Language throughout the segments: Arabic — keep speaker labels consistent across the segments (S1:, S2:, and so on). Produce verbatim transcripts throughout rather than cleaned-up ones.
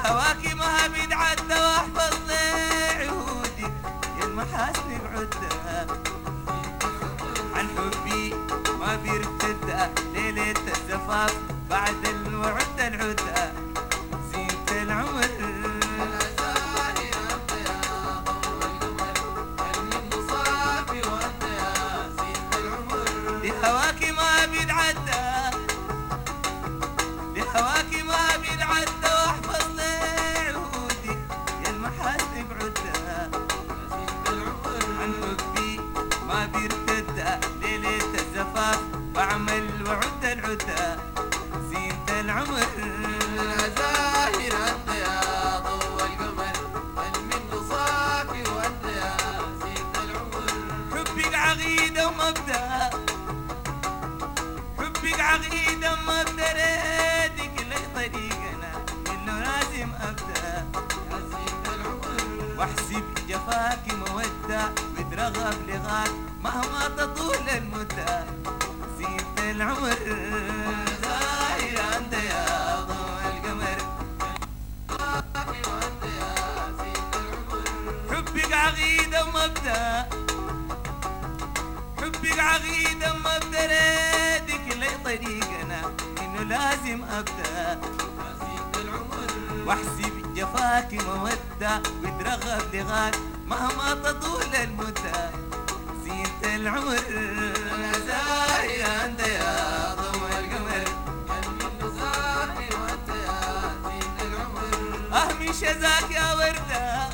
S1: بهواكي ما بيتعدى واحفظ لي عهودي يا المحاسن بعدها عن حبي ما بيرتدى ليلة الزفاف بعد الوعد العدى زينة العمر بهواكي ما بيتعدى بهواكي ما بيتعدى واحفظ لي عهودي يا المحاسن بعدها عن حبي ما بيرتدى ليلة الزفاف بعمل وعد العدى زينة العمر
S2: العزاهر انت يا ضوء القمر المن صافي وانت يا زينة العمر
S1: حبك عقيدة ومبدأ حبك عقيدة ومبدأ ريدك لي طريقنا انه لازم ابدأ
S2: يا زينة العمر
S1: واحسب جفاك مودة بترغب لغاك مهما تطول المدة زينة العمر
S2: العزاهر انت يا ضوء القمر صافي وانت يا زينة العمر
S1: حبك عقيدة ومبدأ حبك عقيدة ومبدأ ريدك لي طريقنا انه لازم ابدأ
S2: يا زينة العمر
S1: واحسب جفاك مودة وترغب لغاك مهما تطول المدة زينة العمر
S2: العزاهر انت يا ضوء القمر المن صافي وانت يا زينة العمر
S1: اهمي شذاك يا وردة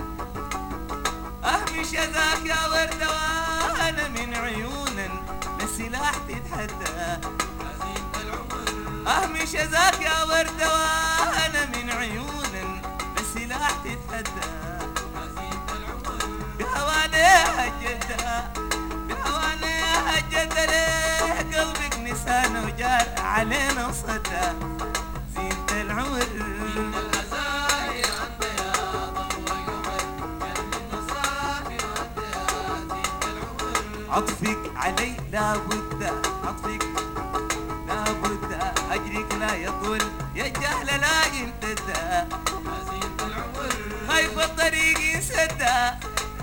S1: اهمي شذاك يا وردة وانا من عيونا لسلاح تتحدى
S2: يا زينة العمر
S1: اهمي شذاك يا وردة وانا من عيونا لسلاح تتحدى
S2: يا زينة العمر
S1: بهوانيها الجدة بهوانيها الجدة ليه قلبك نسانا وجار علينا وصدى زينة العمر
S2: العزاهر انت يا ضوء القمر المن صافي وانت يا زينة العمر
S1: عطفك علي لابد عطفك لابد أجرك لا يطول يا جهل لا يمتدى
S2: يا زينة العمر
S1: خايف الطريق ينسدى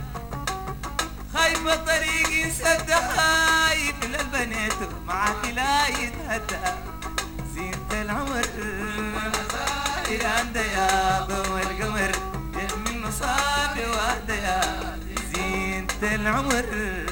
S1: خايف الطريق ينسدى خايف للبنيت معاك لا يتهدى زينة العمر إلى عند يا ضوء القمر من مصابي وهدى يا زينة العمر